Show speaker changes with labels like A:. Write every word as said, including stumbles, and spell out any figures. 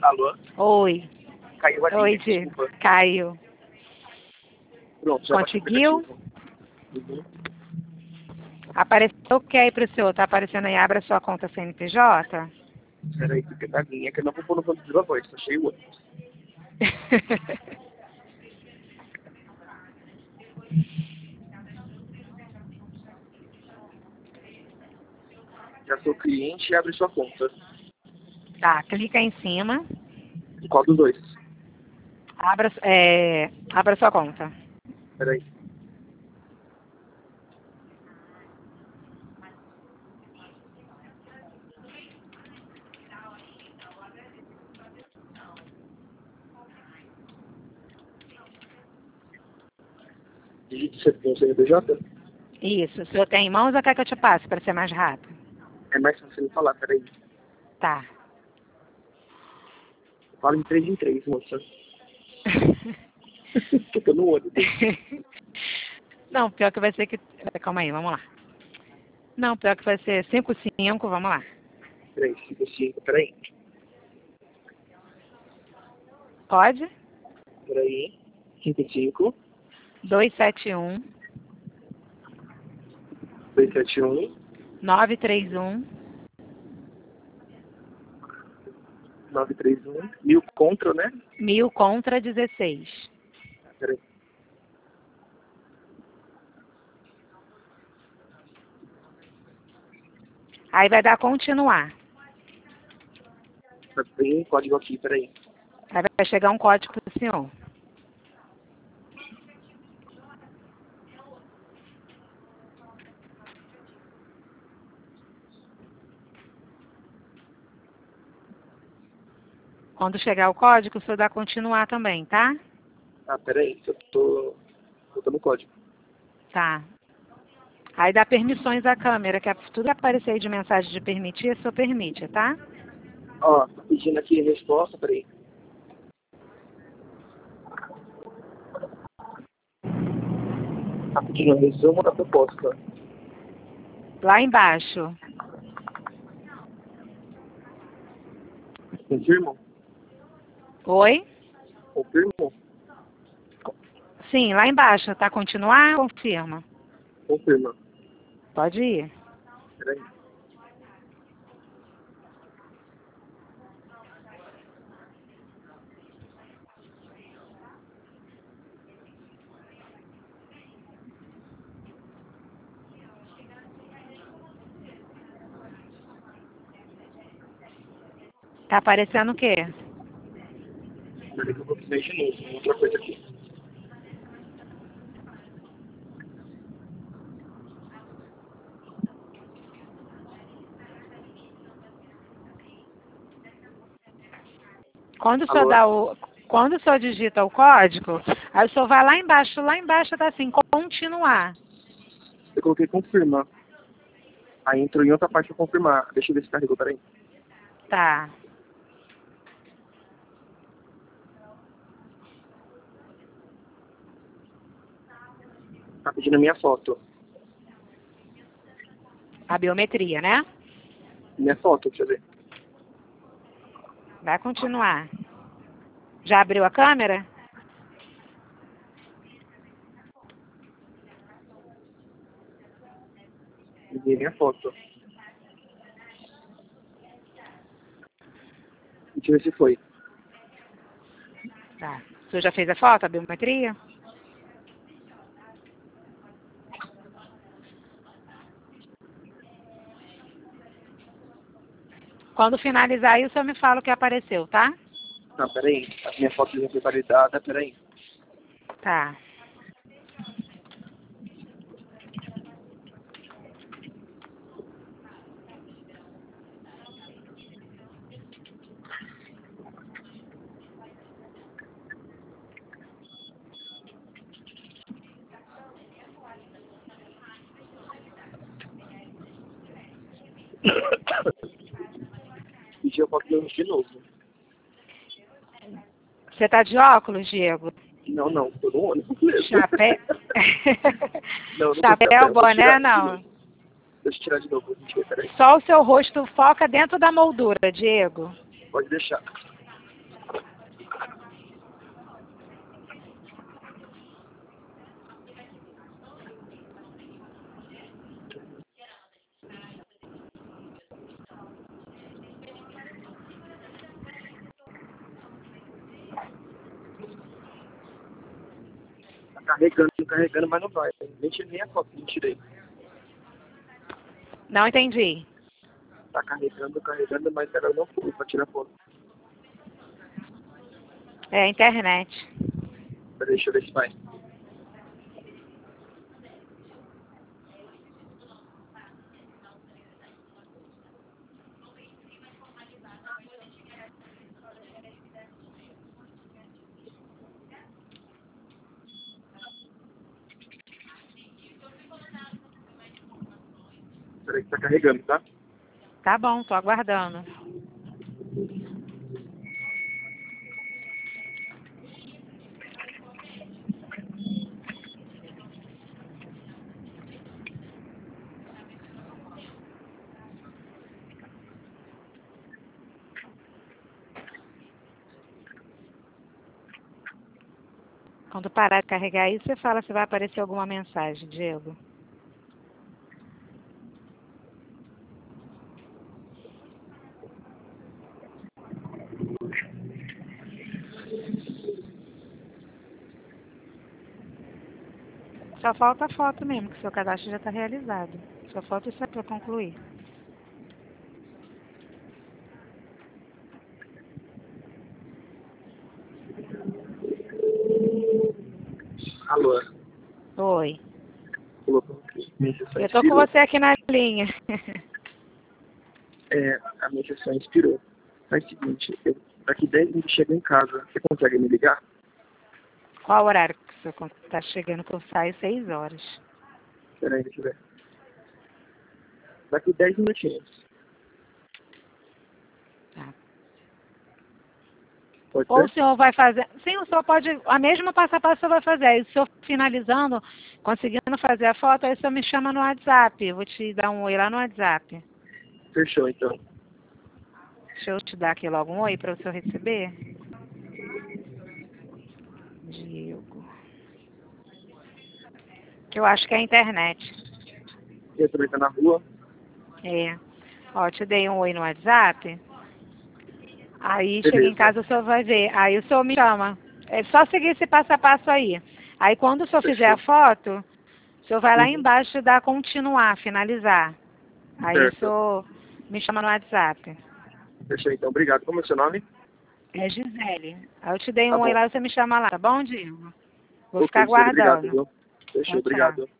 A: Alô?
B: Oi.
A: Caiu a linha,
B: Oi, Diego.
A: desculpa.
B: Caiu.
A: Pronto, já baixei o
B: Conseguiu?
A: aplicativo. Uhum.
B: Apareceu o que aí pro senhor? Tá aparecendo aí, abra sua conta C N P J?
A: Peraí, fica na linha que eu não vou pôr no banco de viva voz, só achei o outro. Já sou cliente e abre sua conta.
B: Tá, clica em cima.
A: Qual dos dois?
B: Abra, é, abra sua conta.
A: Peraí. Digite o C N P J?
B: Isso. O senhor tem em mãos ou quer que eu te passe para ser mais rápido?
A: É mais fácil me falar, peraí.
B: Tá.
A: Fala em três em três, moça. Que eu no olho dele.
B: Não, pior que vai ser que... Calma aí, vamos lá. Não, pior que vai ser cinco cinco, vamos lá.
A: Peraí, cinco, cinco, peraí.
B: Pode?
A: Peraí. cinco, cinco,
B: dois sete um,
A: dois, sete, um,
B: nove três um,
A: nove, três, um. Mil contra, né?
B: mil contra dezesseis.
A: Peraí.
B: Aí vai dar continuar.
A: Tem um código aqui, peraí.
B: Aí vai chegar um código pro senhor. Quando chegar o código, o senhor dá continuar também, tá?
A: Ah, peraí, eu tô botando o código.
B: Tá. Aí dá permissões à câmera, que é tudo que aparecer aí de mensagem de permitir, o senhor permite, tá?
A: Ó, tá pedindo aqui a resposta, peraí. Tá pedindo um resumo da proposta.
B: Lá embaixo.
A: Confirmo?
B: Oi?
A: Confirmo?
B: Sim, lá embaixo. Tá continuar? Confirma.
A: Confirma.
B: Pode ir.
A: Peraí.
B: Tá aparecendo o quê?
A: Peraí que eu vou precisar de novo. Outra coisa aqui.
B: Quando o senhor
A: Alô?
B: dá o... Quando o senhor digita o código, aí o senhor vai lá embaixo. Lá embaixo tá assim, continuar.
A: Eu coloquei confirma. Aí entrou em outra parte pra confirmar. Deixa eu ver se carregou, peraí.
B: Tá.
A: Tá pedindo a minha foto.
B: A biometria, né?
A: Minha foto, deixa eu ver.
B: Vai continuar. Já abriu a câmera?
A: Enviei minha foto. Deixa eu ver se foi.
B: Tá. O senhor já fez a foto, a biometria? Quando finalizar aí, o senhor me fala o que apareceu, tá?
A: Não, peraí. A minha foto já foi validada, peraí.
B: Tá.
A: Pedi a foto de novo.
B: Você tá de óculos, Diego?
A: Não, não, tô no ônibus mesmo.
B: Chapéu.
A: Não, não tô
B: Chapéu,
A: chapéu, vou
B: boné,
A: tirar de
B: não.
A: novo. Deixa eu tirar de novo, gente, peraí.
B: Só o seu rosto foca dentro da moldura, Diego.
A: Pode deixar. carregando, carregando, mas não vai. Nem tirei nem a foto, não tirei.
B: Não entendi.
A: Tá carregando, carregando, mas ela não foi pra tirar foto.
B: É a internet.
A: Deixa eu ver se vai. Peraí que tá carregando, tá?
B: Tá bom, tô aguardando. Quando parar de carregar aí, você fala se vai aparecer alguma mensagem, Diego. Só falta a foto mesmo, que seu cadastro já está realizado. Só falta isso para concluir.
A: Alô?
B: Oi.
A: Colocou aqui. Minha sessão
B: Eu tô com
A: expirou.
B: você aqui na linha.
A: É, a minha sessão expirou. Faz o seguinte, eu, daqui dez minutos chego em casa. Você consegue me ligar?
B: Qual horário que você está chegando que eu saio? Seis horas.
A: Peraí, deixa eu ver. Daqui dez minutinhos.
B: Tá.
A: Pode
B: Ou o
A: ser?
B: senhor vai fazer... Sim, o senhor pode... A mesma passo a passo o senhor vai fazer. Aí o senhor finalizando, conseguindo fazer a foto, aí o senhor me chama no WhatsApp. Eu vou te dar um oi lá no WhatsApp.
A: Fechou, então.
B: Deixa eu te dar aqui logo um oi para o senhor receber. Diego. Que eu acho que é a internet.
A: E eu também tá na rua.
B: É. Ó, te dei um oi no WhatsApp. Aí
A: Beleza.
B: chega em casa, o senhor vai ver. Aí o senhor me chama. É só seguir esse passo a passo aí. Aí quando o senhor
A: Fechou.
B: fizer a foto, o senhor vai lá
A: Uhum.
B: embaixo e dá continuar, finalizar. Aí
A: Certo.
B: o senhor me chama no WhatsApp.
A: Fechou, então. Obrigado. Como é o seu nome?
B: É Gisele. Aí eu te dei
A: Tá
B: um oi
A: bom.
B: lá, você me chama lá, tá bom, Diego? Vou
A: Ok,
B: ficar
A: Gisele, obrigado,
B: aguardando.
A: viu? Fechou,
B: Tchau, tchau.
A: obrigado.